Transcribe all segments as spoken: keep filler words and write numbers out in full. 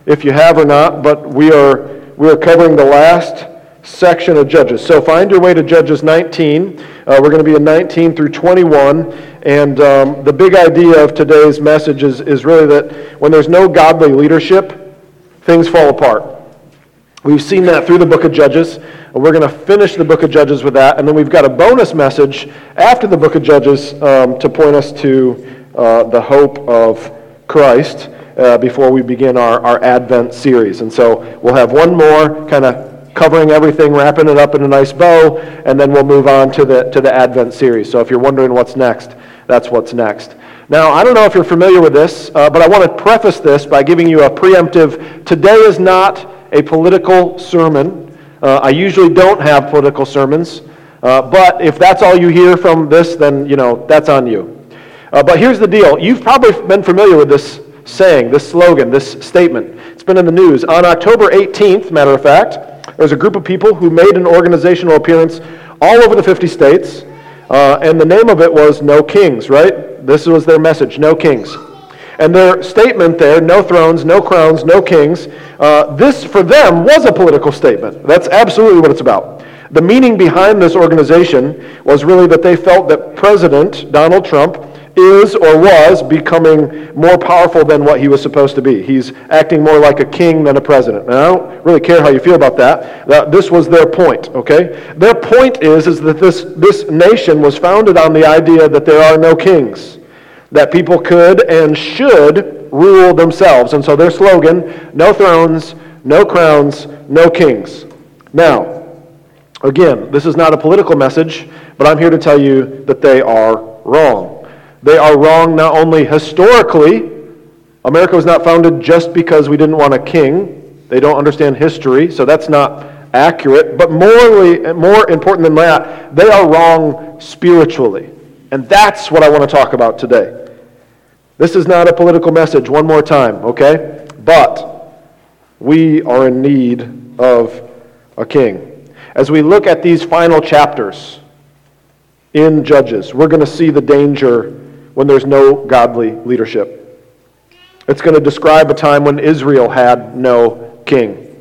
if you have or not, but we are we are covering the last section of Judges. So find your way to Judges nineteen. Uh, we're going to be in nineteen through twenty-one, and um, the big idea of today's message is, is really that when there's no godly leadership, things fall apart. We've seen that through the book of Judges. We're going to finish the book of Judges with that, and then we've got a bonus message after the book of Judges um, to point us to uh, the hope of Christ uh, before we begin our, our Advent series. And so we'll have one more kind of covering everything, wrapping it up in a nice bow, and then we'll move on to the to the Advent series. So if you're wondering what's next, that's what's next. Now, I don't know if you're familiar with this, uh, but I want to preface this by giving you a preemptive, today is not a political sermon. Uh, I usually don't have political sermons, uh, but if that's all you hear from this, then, you know, that's on you. Uh, but here's the deal. You've probably been familiar with this saying, this slogan, this statement. It's been in the news. On October eighteenth, matter of fact, there's a group of people who made an organizational appearance all over the fifty states, uh, and the name of it was No Kings, right? This was their message, No Kings. And their statement there, no thrones, no crowns, no kings, uh, this for them was a political statement. That's absolutely what it's about. The meaning behind this organization was really that they felt that President Donald Trump is or was becoming more powerful than what he was supposed to be. He's acting more like a king than a president. And I don't really care how you feel about that. Uh, this was their point, okay? Their point is, is that this, this nation was founded on the idea that there are no kings, that people could and should rule themselves. And so their slogan, no thrones, no crowns, no kings. Now, again, this is not a political message, but I'm here to tell you that they are wrong. They are wrong not only historically. America was not founded just because we didn't want a king. They don't understand history, so that's not accurate. But morally, more important than that, they are wrong spiritually. And that's what I want to talk about today. This is not a political message, one more time, okay? But we are in need of a king. As we look at these final chapters in Judges, we're going to see the danger when there's no godly leadership. It's going to describe a time when Israel had no king.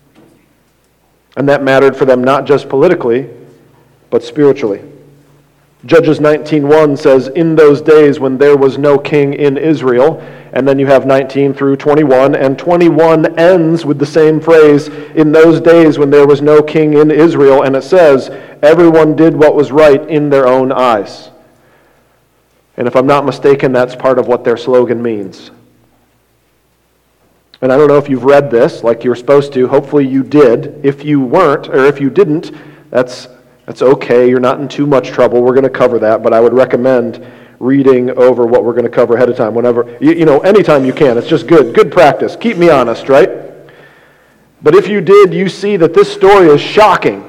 And that mattered for them not just politically, but spiritually. Judges nineteen one says, in those days when there was no king in Israel, and then you have nineteen through twenty-one, and twenty-one ends with the same phrase, in those days when there was no king in Israel, and it says, everyone did what was right in their own eyes. And if I'm not mistaken, that's part of what their slogan means. And I don't know if you've read this like you were supposed to. Hopefully you did. If you weren't, or if you didn't, that's That's okay. You're not in too much trouble. We're going to cover that, but I would recommend reading over what we're going to cover ahead of time. Whenever, you, you know, anytime you can. It's just good. Good practice. Keep me honest, right? But if you did, you see that this story is shocking.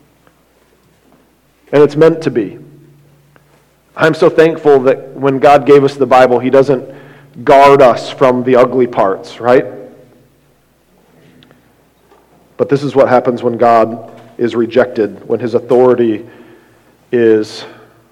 And it's meant to be. I'm so thankful that when God gave us the Bible, He doesn't guard us from the ugly parts, right? But this is what happens when God is rejected, when His authority is,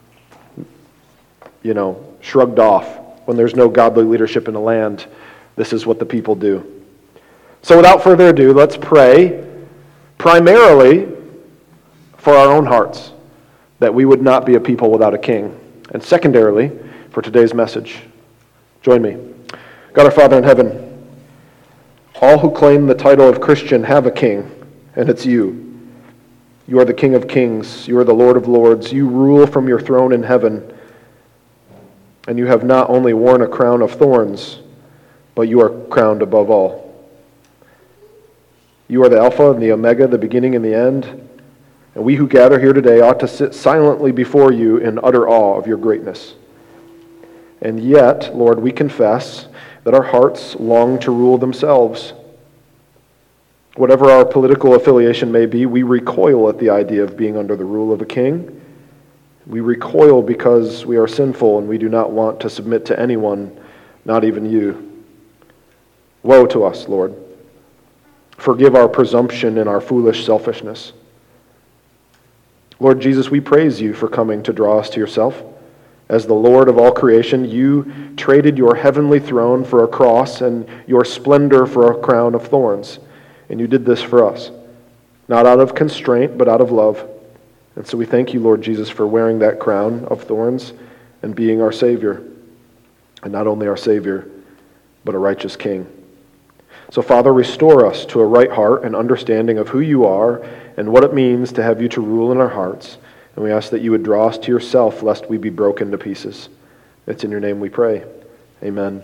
you know, shrugged off, when there's no godly leadership in the land. This is what the people do. So without further ado, let's pray primarily for our own hearts, that we would not be a people without a king. And secondarily, for today's message. Join me. God our Father in heaven, all who claim the title of Christian have a king, and it's you. You are the King of Kings. You are the Lord of Lords. You rule from your throne in heaven. And you have not only worn a crown of thorns, but you are crowned above all. You are the Alpha and the Omega, the beginning and the end. And we who gather here today ought to sit silently before you in utter awe of your greatness. And yet, Lord, we confess that our hearts long to rule themselves. Whatever our political affiliation may be, we recoil at the idea of being under the rule of a king. We recoil because we are sinful and we do not want to submit to anyone, not even you. Woe to us, Lord. Forgive our presumption and our foolish selfishness. Lord Jesus, we praise you for coming to draw us to yourself. As the Lord of all creation, you traded your heavenly throne for a cross and your splendor for a crown of thorns. And you did this for us, not out of constraint, but out of love. And so we thank you, Lord Jesus, for wearing that crown of thorns and being our Savior. And not only our Savior, but a righteous King. So, Father, restore us to a right heart and understanding of who you are and what it means to have you to rule in our hearts. And we ask that you would draw us to yourself, lest we be broken to pieces. It's in your name we pray. Amen.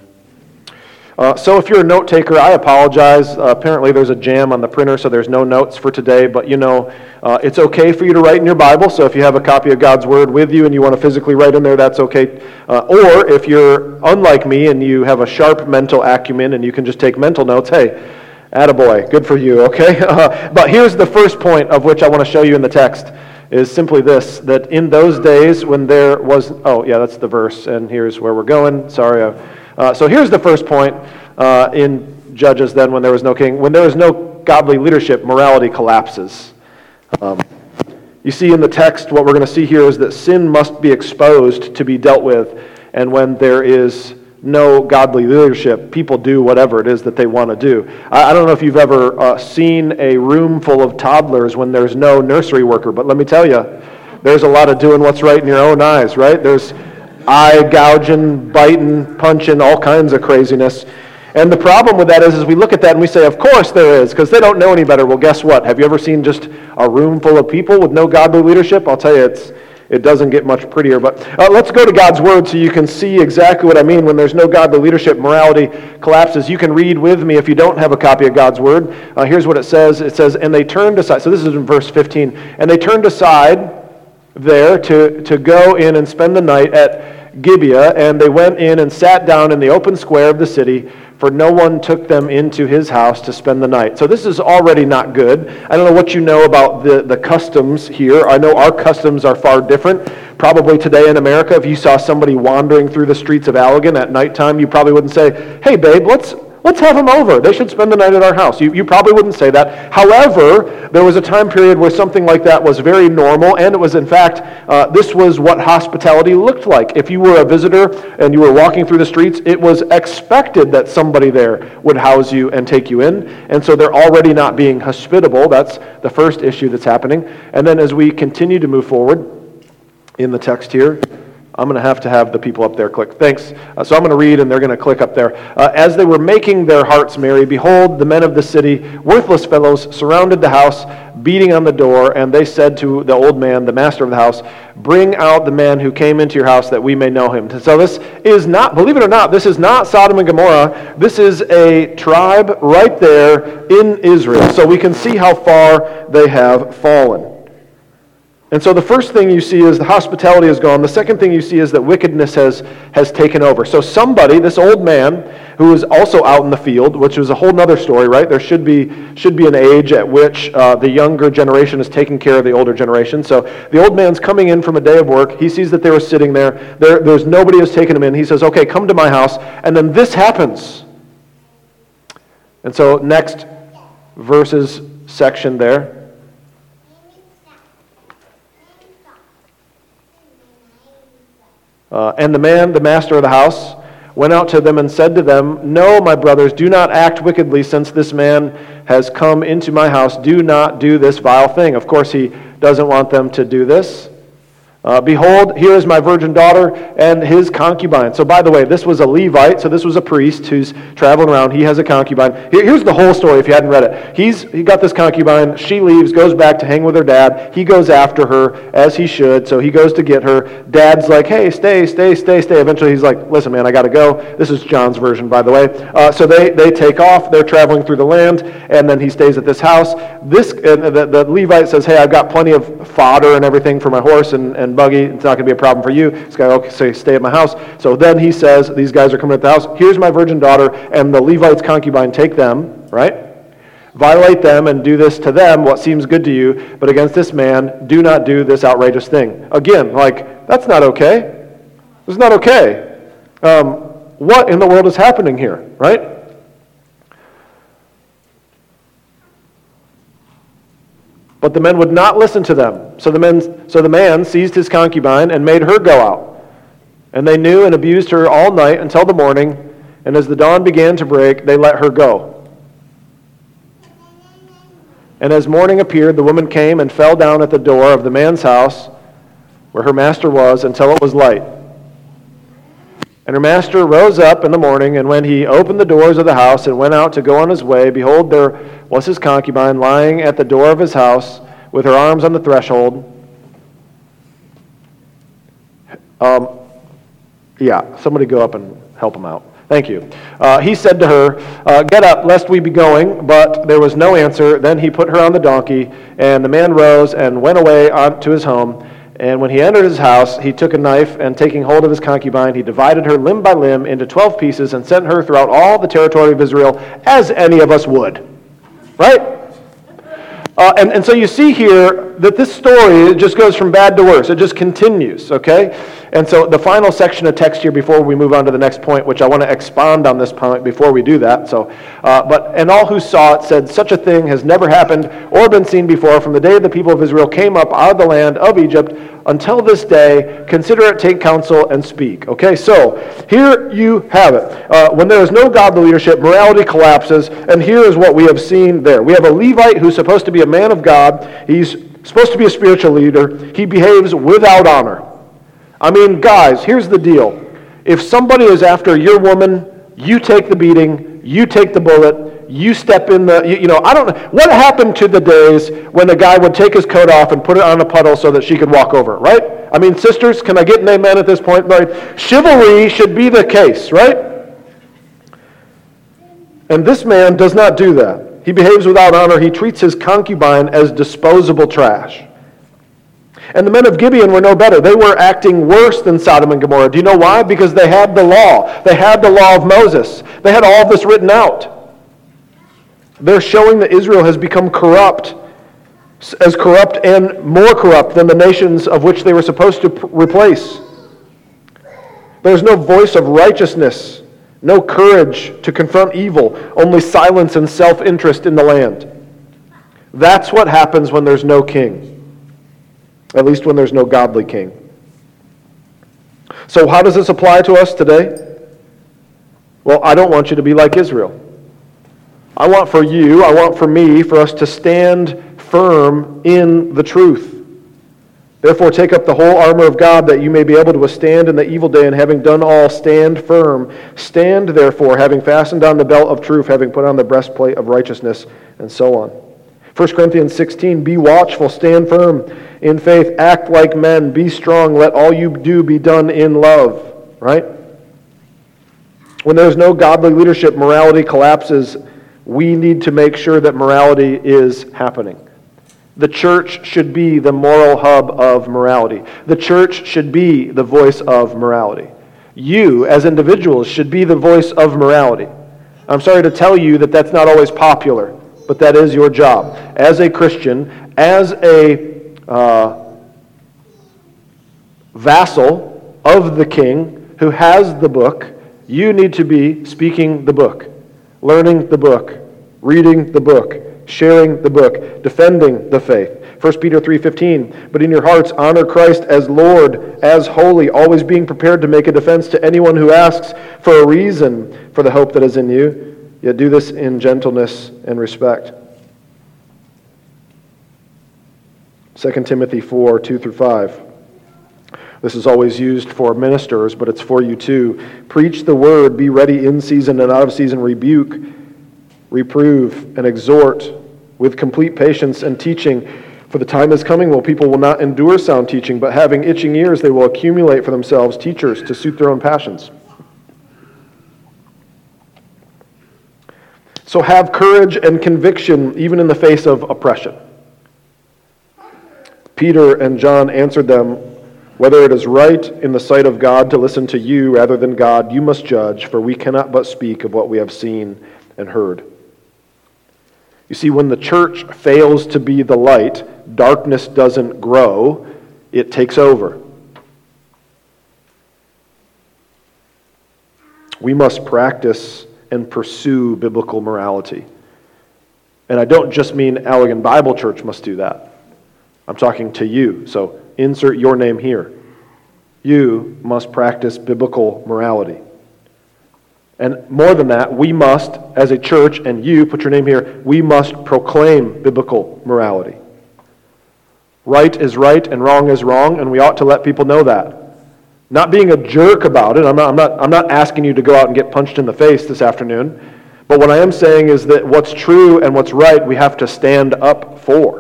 Uh, so if you're a note taker, I apologize. Uh, apparently there's a jam on the printer, so there's no notes for today. But you know, uh, it's okay for you to write in your Bible. So if you have a copy of God's Word with you and you want to physically write in there, that's okay. Uh, or if you're unlike me and you have a sharp mental acumen and you can just take mental notes, hey, attaboy, good for you, okay? Uh, but here's the first point of which I want to show you in the text, is simply this, that in those days when there was, oh yeah, that's the verse, and here's where we're going. Sorry. Uh, uh, so here's the first point uh, in Judges then, when there was no king. When there is no godly leadership, morality collapses. Um, you see in the text, what we're going to see here is that sin must be exposed to be dealt with, and when there is no godly leadership, people do whatever it is that they want to do. I, I don't know if you've ever uh, seen a room full of toddlers when there's no nursery worker, but let me tell you, there's a lot of doing what's right in your own eyes, right? There's eye gouging, biting, punching, all kinds of craziness. And the problem with that is, is we look at that and we say, of course there is, because they don't know any better. Well, guess what? Have you ever seen just a room full of people with no godly leadership? I'll tell you, it's It doesn't get much prettier. But uh, let's go to God's Word so you can see exactly what I mean when there's no godly leadership, morality collapses. You can read with me if you don't have a copy of God's Word. Uh, here's what it says. It says, and they turned aside. So this is in verse fifteen. And they turned aside there to, to go in and spend the night at Gibeah. And they went in and sat down in the open square of the city, for no one took them into his house to spend the night. So this is already not good. I don't know what you know about the, the customs here. I know our customs are far different. Probably today in America, if you saw somebody wandering through the streets of Allegan at nighttime, you probably wouldn't say, hey babe, let's let's have them over. They should spend the night at our house. You, you probably wouldn't say that. However, there was a time period where something like that was very normal, and it was in fact, uh, this was what hospitality looked like. If you were a visitor and you were walking through the streets, it was expected that somebody there would house you and take you in, and so they're already not being hospitable. That's the first issue that's happening. And then as we continue to move forward in the text here, I'm going to have to have the people up there click. Thanks. Uh, so I'm going to read, and they're going to click up there. Uh, As they were making their hearts merry, behold, the men of the city, worthless fellows, surrounded the house, beating on the door, and they said to the old man, the master of the house, bring out the man who came into your house that we may know him. So this is not, believe it or not, this is not Sodom and Gomorrah. This is a tribe right there in Israel. So we can see how far they have fallen. And so the first thing you see is the hospitality is gone. The second thing you see is that wickedness has, has taken over. So somebody, this old man, who is also out in the field, which is a whole other story, right? There should be should be an age at which uh, the younger generation is taking care of the older generation. So the old man's coming in from a day of work. He sees that they were sitting there. there there's nobody who's taken him in. He says, okay, come to my house. And then this happens. And so next verses section there. Uh, and the man, the master of the house, went out to them and said to them, no, my brothers, do not act wickedly, since this man has come into my house. Do not do this vile thing. Of course, he doesn't want them to do this. Uh, Behold, here is my virgin daughter and his concubine. So by the way, this was a Levite, so this was a priest who's traveling around. He has a concubine. Here, here's the whole story if you hadn't read it. He's He got this concubine. She leaves, goes back to hang with her dad. He goes after her, as he should, so he goes to get her. Dad's like, hey, stay, stay, stay, stay. Eventually he's like, listen, man, I got to go. This is John's version, by the way. Uh, so they, they take off. They're traveling through the land, and then he stays at this house. This uh, the, the Levite says, hey, I've got plenty of fodder and everything for my horse and, and buggy. It's not going to be a problem for you. This guy, okay, say, stay at my house. So then he says, these guys are coming at the house. Here's my virgin daughter, and the Levite's concubine. Take them, right? Violate them and do this to them, what seems good to you, but against this man, do not do this outrageous thing. Again, like, that's not okay. It's not okay. Um, what in the world is happening here, right? But the men would not listen to them. So the men, so the man seized his concubine and made her go out. And they knew and abused her all night until the morning, and as the dawn began to break, they let her go. And as morning appeared, the woman came and fell down at the door of the man's house where her master was until it was light. And her master rose up in the morning, and when he opened the doors of the house and went out to go on his way, behold, there was his concubine lying at the door of his house with her arms on the threshold. Um, yeah, somebody go up and help him out. Thank you. Uh, he said to her, uh, get up, lest we be going. But there was no answer. Then he put her on the donkey, and the man rose and went away on to his home. And when he entered his house, he took a knife, and taking hold of his concubine, he divided her limb by limb into twelve pieces and sent her throughout all the territory of Israel, as any of us would. Right? Uh, and, and so you see here that this story, it just goes from bad to worse. It just continues, okay? And so the final section of text here before we move on to the next point, which I want to expound on this point before we do that. So, uh, but and all who saw it said, such a thing has never happened or been seen before from the day the people of Israel came up out of the land of Egypt until this day. Consider it, take counsel, and speak. Okay, so here you have it. Uh, when there is no godly leadership, morality collapses, and here is what we have seen there. We have a Levite who's supposed to be a man of God. He's supposed to be a spiritual leader. He behaves without honor. I mean, guys, here's the deal. If somebody is after your woman, you take the beating, you take the bullet, you step in the, you, you know, I don't know. What happened to the days when the guy would take his coat off and put it on a puddle so that she could walk over, right? I mean, sisters, can I get an amen at this point? Right? Chivalry should be the case, right? And this man does not do that. He behaves without honor. He treats his concubine as disposable trash. And the men of Gibeon were no better. They were acting worse than Sodom and Gomorrah. Do you know why? Because they had the law. They had the law of Moses. They had all of this written out. They're showing that Israel has become corrupt, as corrupt and more corrupt than the nations of which they were supposed to replace. There's no voice of righteousness, no courage to confront evil, only silence and self-interest in the land. That's what happens when there's no king. At least when there's no godly king. So how does this apply to us today? Well, I don't want you to be like Israel. I want for you, I want for me, for us to stand firm in the truth. Therefore, take up the whole armor of God, that you may be able to withstand in the evil day, and having done all, stand firm. Stand, therefore, having fastened on the belt of truth, having put on the breastplate of righteousness, and so on. First Corinthians sixteen, be watchful, stand firm in faith, act like men, be strong, let all you do be done in love. Right? When there's no godly leadership, morality collapses. We need to make sure that morality is happening. The church should be the moral hub of morality. The church should be the voice of morality. You, as individuals, should be the voice of morality. I'm sorry to tell you that that's not always popular, but that is your job. As a Christian, as a uh, vassal of the king who has the book, you need to be speaking the book, learning the book, reading the book, sharing the book, defending the faith. First Peter three fifteen, but in your hearts honor Christ as Lord, as holy, always being prepared to make a defense to anyone who asks for a reason for the hope that is in you, yet do this in gentleness and respect. Second Timothy four, two through five. This is always used for ministers, but it's for you too. Preach the word, be ready in season and out of season, rebuke, reprove, and exhort with complete patience and teaching. For the time is coming when people will not endure sound teaching, but having itching ears, they will accumulate for themselves teachers to suit their own passions. So have courage and conviction even in the face of oppression. Peter and John answered them, whether it is right in the sight of God to listen to you rather than God, you must judge, for we cannot but speak of what we have seen and heard. You see, when the church fails to be the light, darkness doesn't grow, it takes over. We must practice and pursue biblical morality. And I don't just mean Allegan Bible Church must do that. I'm talking to you, so insert your name here. You must practice biblical morality. And more than that, we must, as a church, and you, put your name here, we must proclaim biblical morality. Right is right and wrong is wrong, and we ought to let people know that. Not being a jerk about it. I'm not, I'm not, I'm not asking you to go out and get punched in the face this afternoon. But what I am saying is that what's true and what's right, we have to stand up for.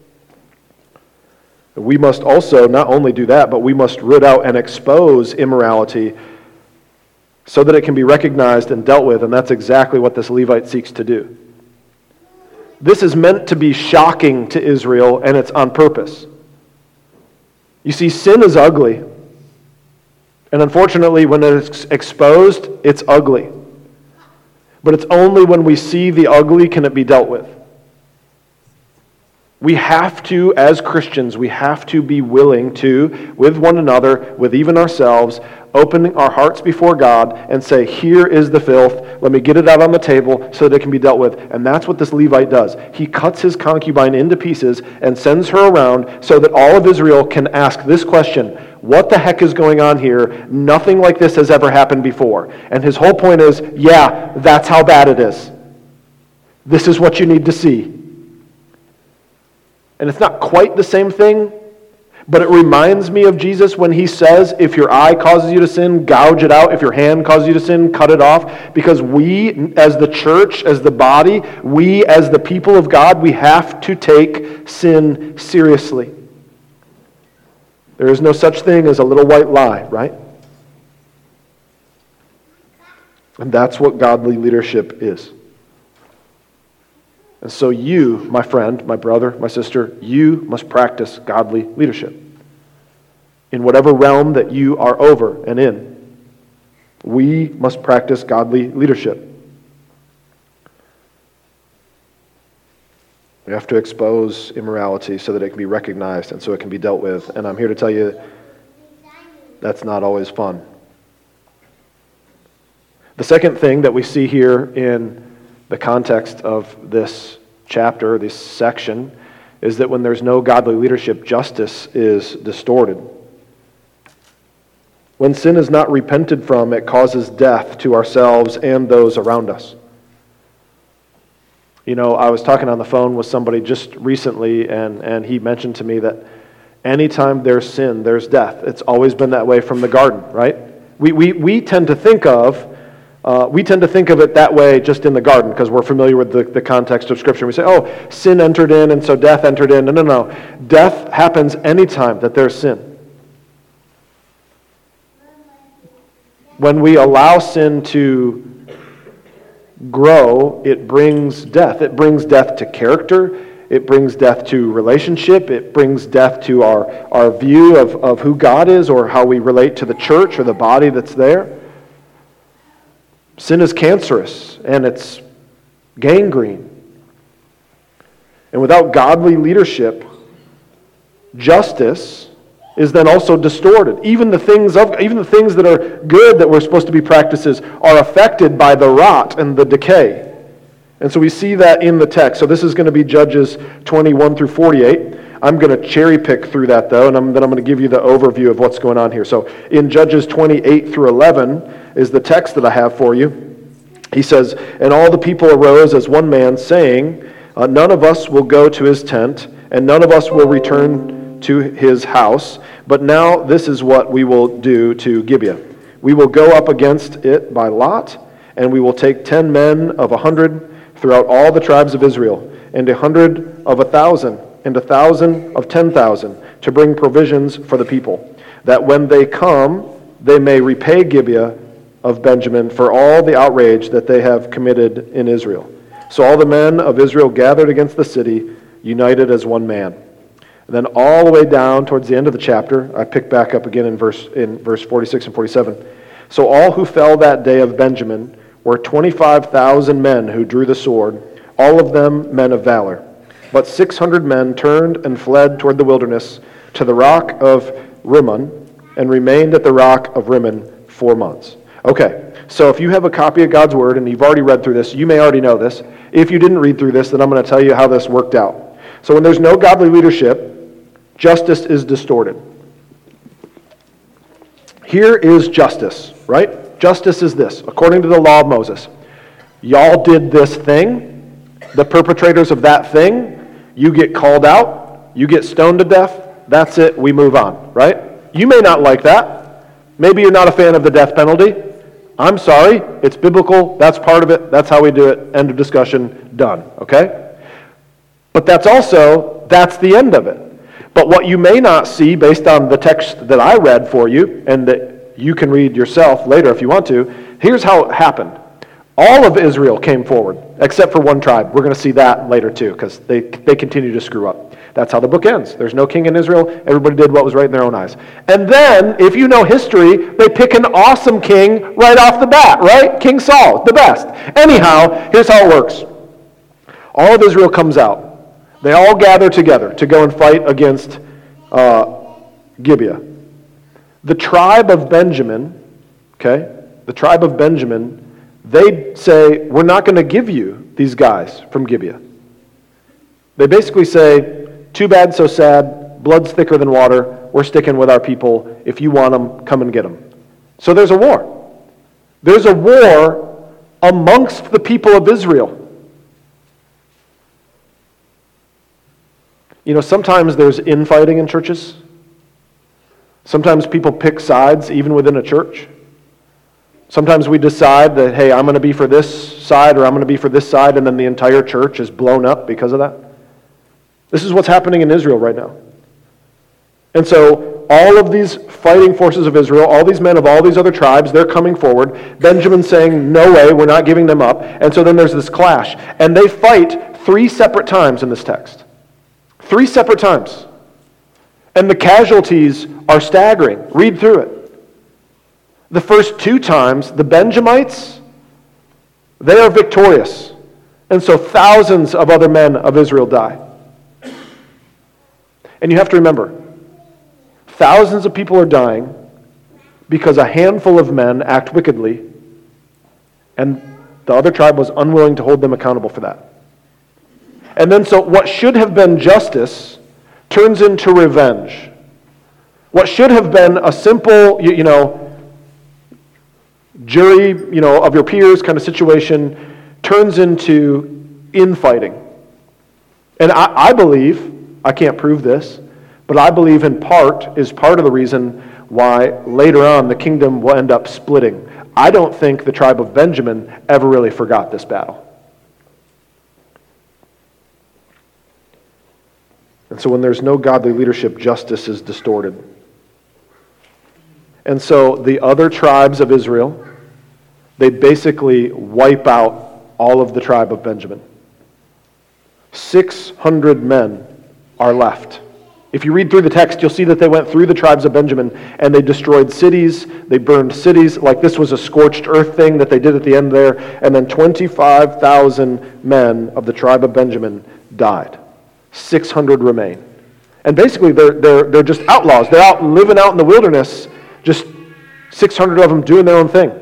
We must also not only do that, but we must root out and expose immorality so that it can be recognized and dealt with, and that's exactly what this Levite seeks to do. This is meant to be shocking to Israel, and it's on purpose. You see, sin is ugly. And unfortunately, when it's exposed, it's ugly. But it's only when we see the ugly can it be dealt with. We have to, as Christians, we have to be willing to, with one another, with even ourselves, open our hearts before God and say, here is the filth, let me get it out on the table so that it can be dealt with. And that's what this Levite does. He cuts his concubine into pieces and sends her around so that all of Israel can ask this question, what the heck is going on here? Nothing like this has ever happened before. And his whole point is, yeah, that's how bad it is. This is what you need to see. And it's not quite the same thing, but it reminds me of Jesus when he says, if your eye causes you to sin, gouge it out. If your hand causes you to sin, cut it off. Because we, as the church, as the body, we, as the people of God, we have to take sin seriously. There is no such thing as a little white lie, right? And that's what godly leadership is. And so you, my friend, my brother, my sister, you must practice godly leadership in whatever realm that you are over and in. We must practice godly leadership. We have to expose immorality so that it can be recognized and so it can be dealt with. And I'm here to tell you that's not always fun. The second thing that we see here in the context of this chapter, this section, is that when there's no godly leadership, justice is distorted. When sin is not repented from, it causes death to ourselves and those around us. You know, I was talking on the phone with somebody just recently, and, and he mentioned to me that anytime there's sin, there's death. It's always been that way from the garden, right? We, we, we tend to think of Uh, we tend to think of it that way just in the garden because we're familiar with the, the context of Scripture. We say, oh, sin entered in and so death entered in. No, no, no. Death happens anytime that there's sin. When we allow sin to grow, it brings death. It brings death to character. It brings death to relationship. It brings death to our, our view of, of who God is or how we relate to the church or the body that's there. Sin is cancerous, and it's gangrene. And without godly leadership, justice is then also distorted. Even the things of, even the things that are good that we're supposed to be practices are affected by the rot and the decay. And so we see that in the text. So this is going to be Judges twenty-one through forty-eight. I'm going to cherry pick through that, though, and I'm, then I'm going to give you the overview of what's going on here. So in Judges twenty-eight through eleven is the text that I have for you. He says, and all the people arose as one man, saying, uh, none of us will go to his tent, and none of us will return to his house. But now this is what we will do to Gibeah. We will go up against it by lot, and we will take ten men of a hundred throughout all the tribes of Israel, and a hundred of a thousand, and a thousand of ten thousand, to bring provisions for the people, that when they come, they may repay Gibeah of Benjamin for all the outrage that they have committed in Israel. So all the men of Israel gathered against the city, united as one man. And then all the way down towards the end of the chapter, I pick back up again in verse in verse forty-six and forty-seven. So all who fell that day of Benjamin were twenty-five thousand men who drew the sword, all of them men of valor. But six hundred men turned and fled toward the wilderness to the rock of Rimmon, and remained at the rock of Rimmon four months. Okay, so if you have a copy of God's Word, and you've already read through this, you may already know this. If you didn't read through this, then I'm going to tell you how this worked out. So when there's no godly leadership, justice is distorted. here is justice, right? Justice is this, according to the law of Moses. Y'all did this thing, the perpetrators of that thing, you get called out, you get stoned to death, that's it, we move on, right? You may not like that. Maybe you're not a fan of the death penalty. I'm sorry, it's biblical, that's part of it, that's how we do it, end of discussion, done, okay? But that's also, that's the end of it. But what you may not see based on the text that I read for you, and that you can read yourself later if you want to, here's how it happened. All of Israel came forward, except for one tribe. We're going to see that later too, because they, they continue to screw up. That's how the book ends. There's no king in Israel. Everybody did what was right in their own eyes. And then, if you know history, they pick an awesome king right off the bat, right? King Saul, the best. Anyhow, here's how it works. All of Israel comes out. They all gather together to go and fight against uh, Gibeah. The tribe of Benjamin, okay, the tribe of Benjamin, they say, we're not going to give you these guys from Gibeah. They basically say, too bad, so sad, blood's thicker than water, we're sticking with our people. If you want them, come and get them. So there's a war. There's a war amongst the people of Israel. You know, sometimes there's infighting in churches. Sometimes people pick sides, even within a church. Sometimes we decide that, hey, I'm going to be for this side or I'm going to be for this side, and then the entire church is blown up because of that. This is what's happening in Israel right now. And so all of these fighting forces of Israel, all these men of all these other tribes, they're coming forward. Benjamin's saying, no way, we're not giving them up. And so then there's this clash. And they fight three separate times in this text. Three separate times. And the casualties are staggering. Read through it. The first two times, the Benjamites, they are victorious. And so thousands of other men of Israel die. And you have to remember, thousands of people are dying because a handful of men act wickedly, and the other tribe was unwilling to hold them accountable for that. And then so what should have been justice turns into revenge. What should have been a simple, you, you know, jury, you know, of your peers kind of situation turns into infighting. And I, I believe, I can't prove this, but I believe in part is part of the reason why later on the kingdom will end up splitting. I don't think the tribe of Benjamin ever really forgot this battle. And so when there's no godly leadership, justice is distorted. And so the other tribes of Israel, they basically wipe out all of the tribe of Benjamin. six hundred men are left. If you read through the text, you'll see that they went through the tribes of Benjamin and they destroyed cities, they burned cities, like this was a scorched earth thing that they did at the end there, and then twenty-five thousand men of the tribe of Benjamin died. six hundred remain. And basically they're, they're, they're just outlaws. They're out living out in the wilderness, just six hundred of them doing their own thing.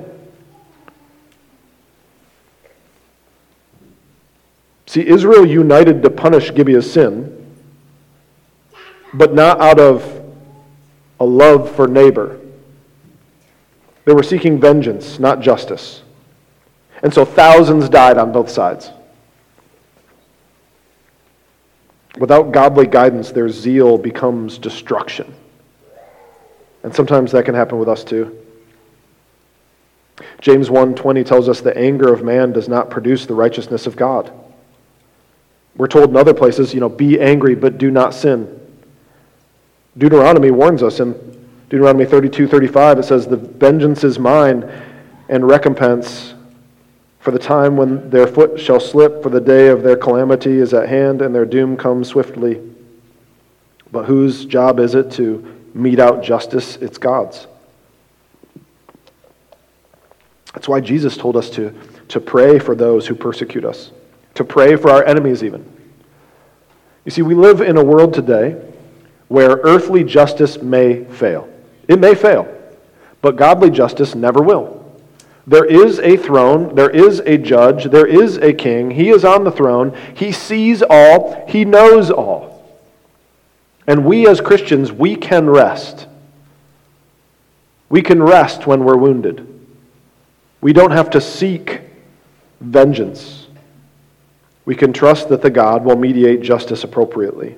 See, Israel united to punish Gibeah's sin, but not out of a love for neighbor. They were seeking vengeance, not justice. And so thousands died on both sides. Without godly guidance, their zeal becomes destruction. And sometimes that can happen with us too. James one twenty tells us the anger of man does not produce the righteousness of God. We're told in other places, you know, be angry but do not sin. Deuteronomy warns us in Deuteronomy thirty-two thirty-five, it says, the vengeance is mine and recompense for the time when their foot shall slip, for the day of their calamity is at hand and their doom comes swiftly. But whose job is it to mete out justice? It's God's. That's why Jesus told us to, to pray for those who persecute us, to pray for our enemies even. You see, we live in a world today where earthly justice may fail. It may fail, but godly justice never will. There is a throne, there is a judge, there is a king. He is on the throne. He sees all, he knows all. And we as Christians, we can rest. We can rest when we're wounded. We don't have to seek vengeance. We can trust that the God will mediate justice appropriately.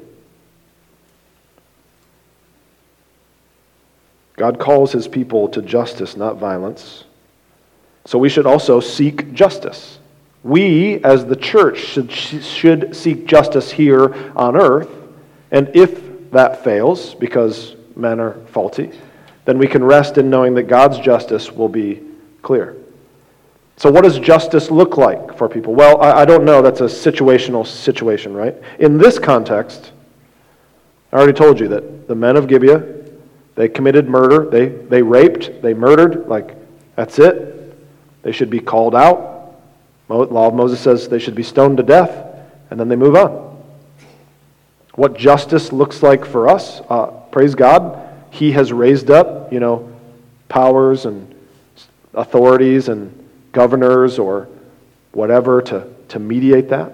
God calls his people to justice, not violence. So we should also seek justice. We, as the church, should, should seek justice here on earth. And if that fails, because men are faulty, then we can rest in knowing that God's justice will be clear. So what does justice look like for people? Well, I, I don't know. That's a situational situation, right? In this context, I already told you that the men of Gibeah, they committed murder. They, they raped. They murdered. Like, that's it. They should be called out. Law of Moses says they should be stoned to death, and then they move on. What justice looks like for us, uh, praise God, he has raised up, you know, powers and authorities and governors or whatever to, to mediate that.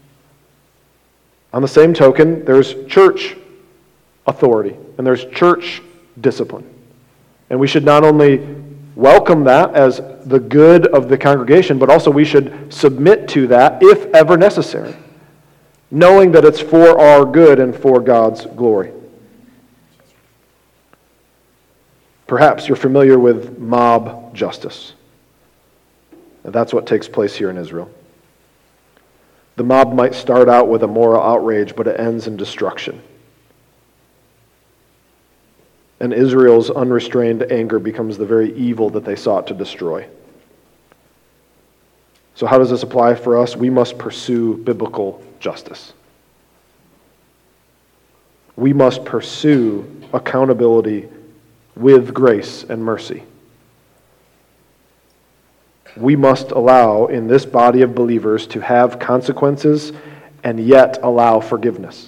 On the same token, there's church authority and there's church discipline. And we should not only welcome that as the good of the congregation, but also we should submit to that if ever necessary, knowing that it's for our good and for God's glory. Perhaps you're familiar with mob justice. And that's what takes place here in Israel. The mob might start out with a moral outrage, but it ends in destruction. And Israel's unrestrained anger becomes the very evil that they sought to destroy. So how does this apply for us? We must pursue biblical justice. We must pursue accountability with grace and mercy. We must allow in this body of believers to have consequences and yet allow forgiveness.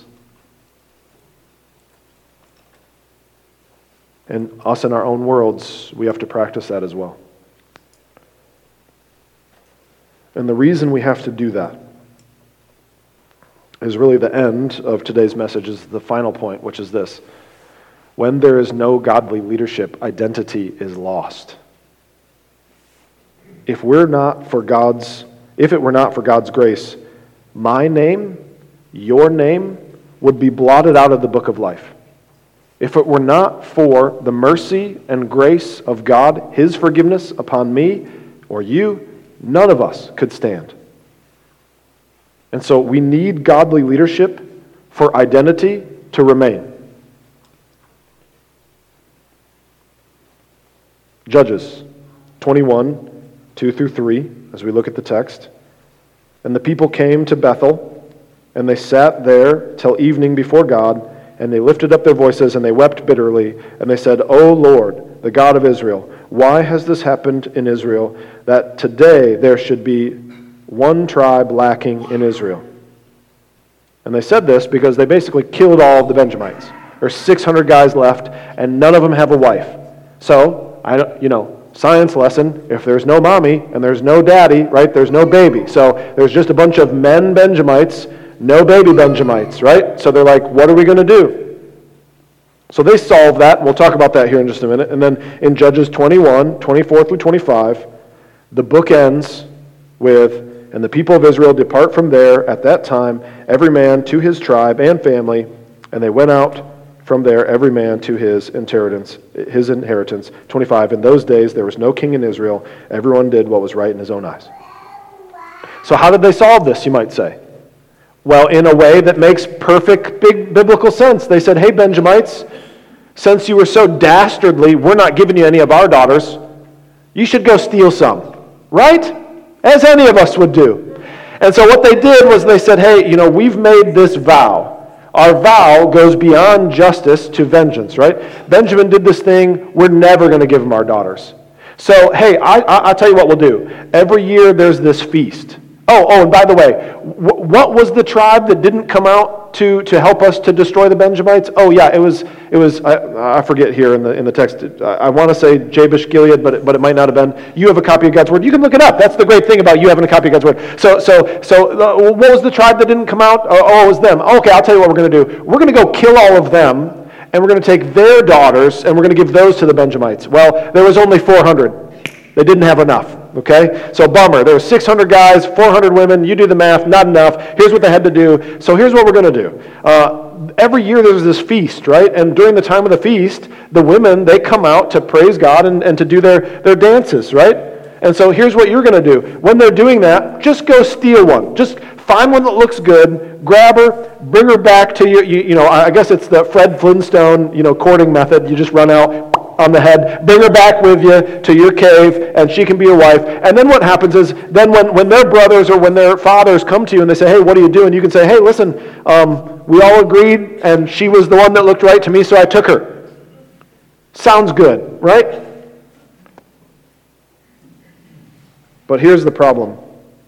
And us in our own worlds, we have to practice that as well. And the reason we have to do that is really the end of today's message, is the final point, which is this. When there is no godly leadership, identity is lost. If we're not for God's, if it were not for God's grace, my name, your name, would be blotted out of the book of life. If it were not for the mercy and grace of God, his forgiveness upon me or you, none of us could stand. And so we need godly leadership for identity to remain. Judges twenty-one, two through three, as we look at the text. And the people came to Bethel, and they sat there till evening before God, and they lifted up their voices, and they wept bitterly, and they said, O Lord, the God of Israel, why has this happened in Israel, that today there should be one tribe lacking in Israel? And they said this because they basically killed all of the Benjamites. There's six hundred guys left, and none of them have a wife. So, I don't, you know, science lesson, if there's no mommy and there's no daddy, right, there's no baby. So there's just a bunch of men Benjamites, no baby Benjamites, right? So they're like, what are we going to do? So they solve that. We'll talk about that here in just a minute. And then in Judges twenty-one, twenty-four through twenty-five, the book ends with, and the people of Israel depart from there at that time, every man to his tribe and family, and they went out from there, every man to his inheritance, his inheritance. twenty-five, in those days there was no king in Israel. Everyone did what was right in his own eyes. So how did they solve this, you might say? Well, in a way that makes perfect big biblical sense. They said, hey, Benjamites, since you were so dastardly, we're not giving you any of our daughters. You should go steal some, right? As any of us would do. And so what they did was they said, hey, you know, we've made this vow. Our vow goes beyond justice to vengeance, right? Benjamin did this thing. We're never going to give him our daughters. So, hey, I, I, I'll tell you what we'll do. Every year there's this feast. Oh, oh, and by the way, wh- what was the tribe that didn't come out to, to help us to destroy the Benjamites? Oh, yeah, it was, it was I, I forget here in the in the text. I, I want to say Jabesh Gilead, but it, but it might not have been. You have a copy of God's Word. You can look it up. That's the great thing about you having a copy of God's Word. So, so, so uh, what was the tribe that didn't come out? Oh, oh, it was them. Okay, I'll tell you what we're going to do. We're going to go kill all of them, and we're going to take their daughters, and we're going to give those to the Benjamites. Well, there was only four hundred. They didn't have enough, okay? So bummer. There were six hundred guys, four hundred women. You do the math, not enough. Here's what they had to do. So here's what we're going to do. Uh, every year there's this feast, right? And during the time of the feast, the women, they come out to praise God and, and to do their, their dances, right? And so here's what you're going to do. When they're doing that, just go steal one. Just find one that looks good, grab her, bring her back to you. You, you know, I guess it's the Fred Flintstone, you know, courting method. You just run out on the head, bring her back with you to your cave, and she can be your wife. And then what happens is, then when, when their brothers or when their fathers come to you and they say, hey, what are you doing? You can say, hey, listen, um, we all agreed, and she was the one that looked right to me, so I took her. Sounds good, right? But here's the problem.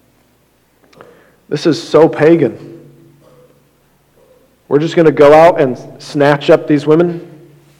This is so pagan. We're just going to go out and snatch up these women.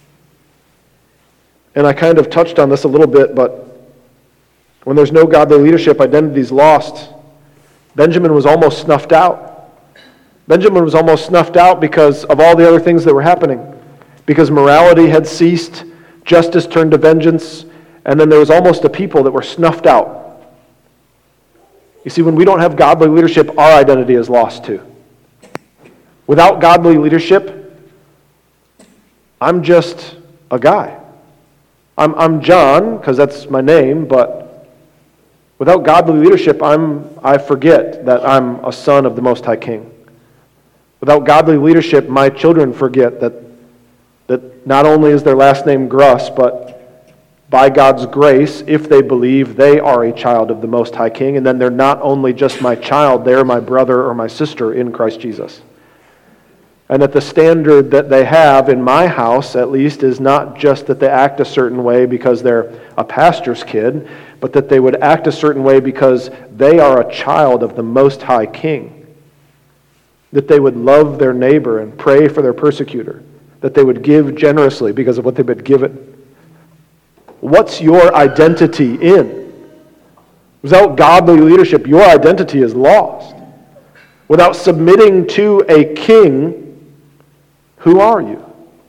And I kind of touched on this a little bit, but when there's no godly leadership, identity's lost. Benjamin was almost snuffed out. Benjamin was almost snuffed out because of all the other things that were happening. Because morality had ceased, justice turned to vengeance, and then there was almost a people that were snuffed out. You see, when we don't have godly leadership, our identity is lost too. Without godly leadership, I'm just a guy. I'm, I'm John, because that's my name, but without godly leadership, I'm, I forget that I'm a son of the Most High King. Without godly leadership, my children forget that, that not only is their last name Gruss, but by God's grace, if they believe, they are a child of the Most High King, and then they're not only just my child, they're my brother or my sister in Christ Jesus. And that the standard that they have in my house, at least, is not just that they act a certain way because they're a pastor's kid, but that they would act a certain way because they are a child of the Most High King. That they would love their neighbor and pray for their persecutor. That they would give generously because of what they've been given. What's your identity in? Without godly leadership, your identity is lost. Without submitting to a king, who are you?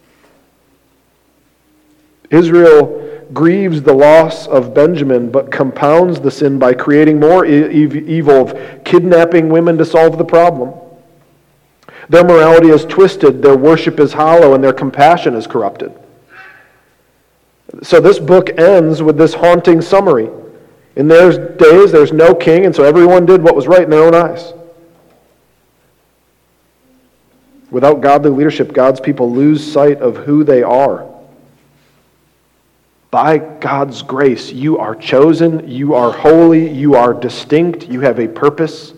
Israel grieves the loss of Benjamin, but compounds the sin by creating more e- evil of kidnapping women to solve the problem. Their morality is twisted, their worship is hollow, and their compassion is corrupted. So this book ends with this haunting summary. In their days, there's no king, and so everyone did what was right in their own eyes. Without godly leadership, God's people lose sight of who they are. By God's grace, you are chosen, you are holy, you are distinct, you have a purpose.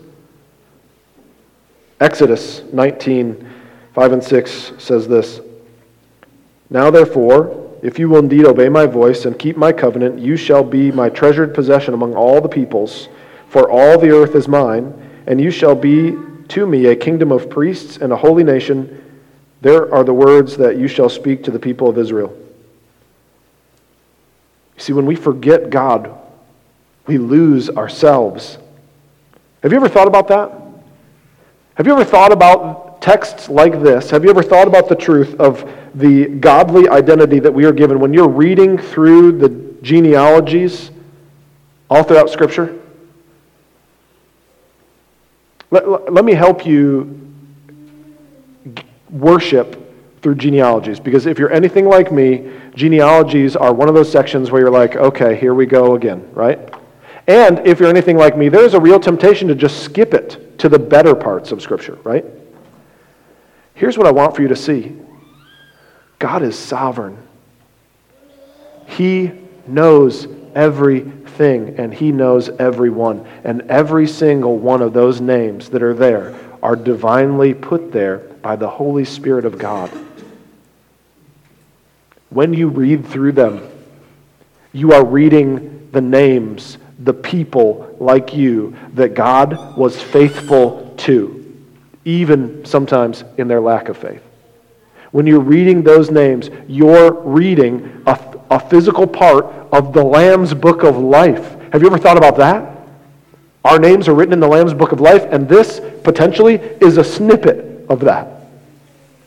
Exodus nineteen, five and six says this, now therefore, if you will indeed obey my voice and keep my covenant, you shall be my treasured possession among all the peoples, for all the earth is mine, and you shall be to me a kingdom of priests and a holy nation. There are the words that you shall speak to the people of Israel. You see, when we forget God, we lose ourselves. Have you ever thought about that? Have you ever thought about texts like this? Have you ever thought about the truth of the godly identity that we are given when you're reading through the genealogies all throughout Scripture? Let, let me help you worship through genealogies, because if you're anything like me, genealogies are one of those sections where you're like, okay, here we go again, right? And if you're anything like me, there's a real temptation to just skip it to the better parts of Scripture, right? Here's what I want for you to see. God is sovereign. He knows everything, and He knows everyone. And every single one of those names that are there are divinely put there by the Holy Spirit of God. When you read through them, you are reading the names, the people like you that God was faithful to, even sometimes in their lack of faith. When you're reading those names, you're reading a, a physical part of the Lamb's Book of Life. Have you ever thought about that? Our names are written in the Lamb's Book of Life, and this, potentially, is a snippet of that.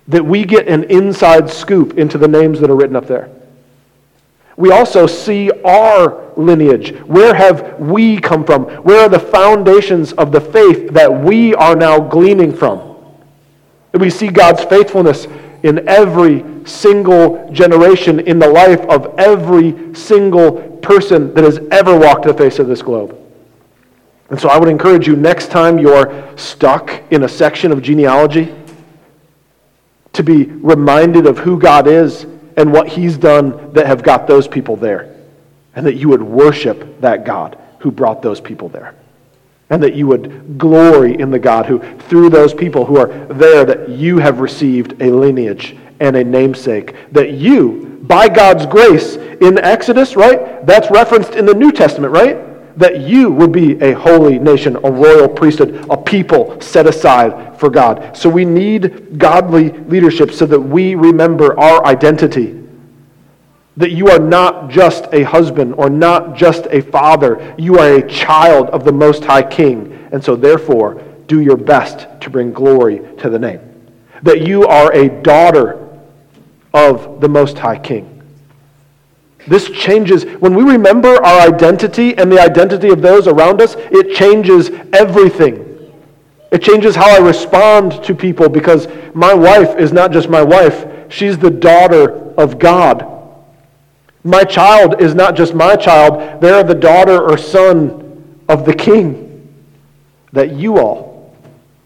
that we get an inside scoop into the names that are written up there. We also see our lineage. Where have we come from? Where are the foundations of the faith that we are now gleaning from? We see God's faithfulness in every single generation, in the life of every single person that has ever walked the face of this globe. And so I would encourage you, next time you're stuck in a section of genealogy, to be reminded of who God is and what He's done that have got those people there. And that you would worship that God who brought those people there. And that you would glory in the God who, through those people who are there, that you have received a lineage and a namesake. That you, by God's grace, in Exodus, right? That's referenced in the New Testament, right? That you would be a holy nation, a royal priesthood, a people set aside for God. So we need godly leadership so that we remember our identity. That you are not just a husband or not just a father. You are a child of the Most High King. And so therefore, do your best to bring glory to the name. That you are a daughter of the Most High King. This changes, when we remember our identity and the identity of those around us, it changes everything. It changes how I respond to people, because my wife is not just my wife, she's the daughter of God. My child is not just my child, they're the daughter or son of the King. That you all,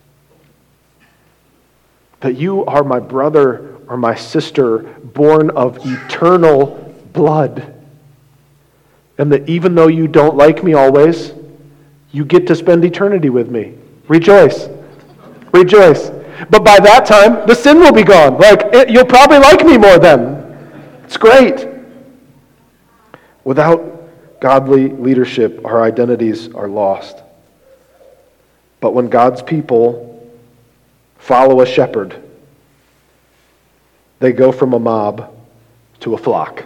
that you are my brother or my sister, born of eternal blood. And that even though you don't like me always, you get to spend eternity with me. Rejoice. Rejoice. But by that time, the sin will be gone. Like, it, you'll probably like me more then. It's great. Without godly leadership, our identities are lost. But when God's people follow a shepherd, they go from a mob to a flock.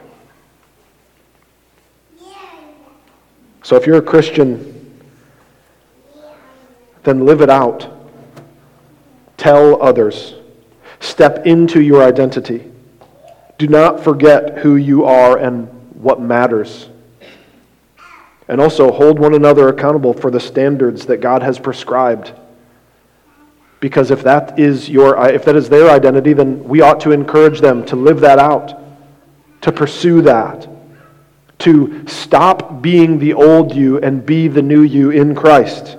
So if you're a Christian, then live it out. Tell others. Step into your identity. Do not forget who you are and what matters. And also hold one another accountable for the standards that God has prescribed. Because if that is your, if that is their identity, then we ought to encourage them to live that out, to pursue that, to stop being the old you and be the new you in Christ.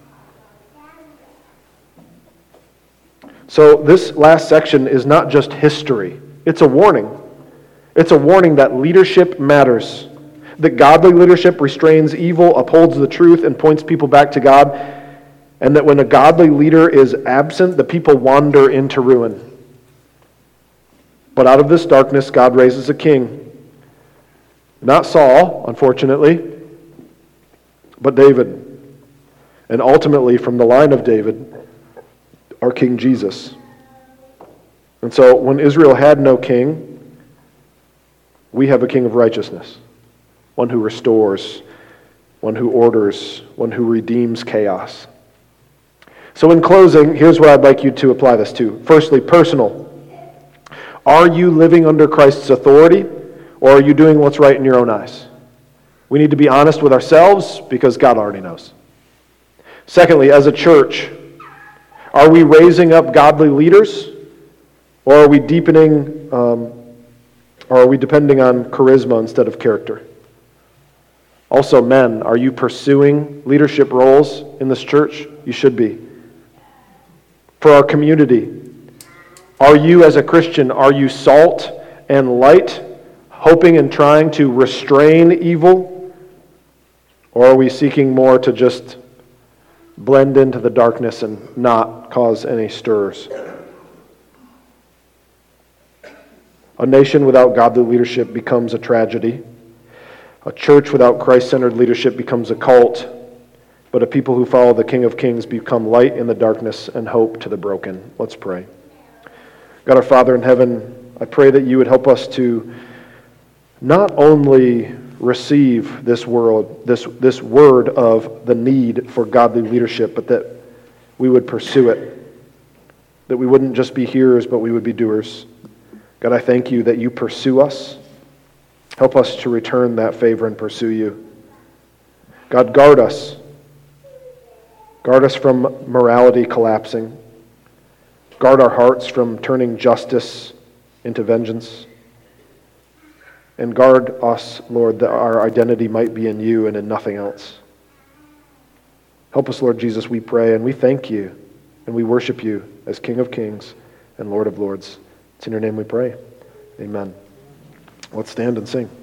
So this last section is not just history. It's a warning. It's a warning that leadership matters. That godly leadership restrains evil, upholds the truth, and points people back to God. And that when a godly leader is absent, the people wander into ruin. But out of this darkness, God raises a king. Not Saul, unfortunately, but David. And ultimately, from the line of David, our King Jesus. And so, when Israel had no king, we have a king of righteousness. One who restores, one who orders, one who redeems chaos. So in closing, here's what I'd like you to apply this to. Firstly, personal. Are you living under Christ's authority, or are you doing what's right in your own eyes? We need to be honest with ourselves, because God already knows. Secondly, as a church, are we raising up godly leaders, or are we deepening, um, or are we depending on charisma instead of character? Also, men, are you pursuing leadership roles in this church? You should be. For our community, are you as a Christian, are you salt and light, hoping and trying to restrain evil? Or are we seeking more to just blend into the darkness and not cause any stirs? A nation without godly leadership becomes a tragedy. A church without Christ-centered leadership becomes a cult. But a people who follow the King of Kings become light in the darkness and hope to the broken. Let's pray. God our Father in heaven, I pray that you would help us to not only receive this world, this, this word of the need for godly leadership, but that we would pursue it. that we wouldn't just be hearers, but we would be doers. God, I thank you that you pursue us. Help us to return that favor and pursue you. God, guard us. Guard us from morality collapsing. Guard our hearts from turning justice into vengeance. And guard us, Lord, that our identity might be in you and in nothing else. Help us, Lord Jesus, we pray, and we thank you, and we worship you as King of Kings and Lord of Lords. It's in your name we pray. Amen. Let's stand and sing.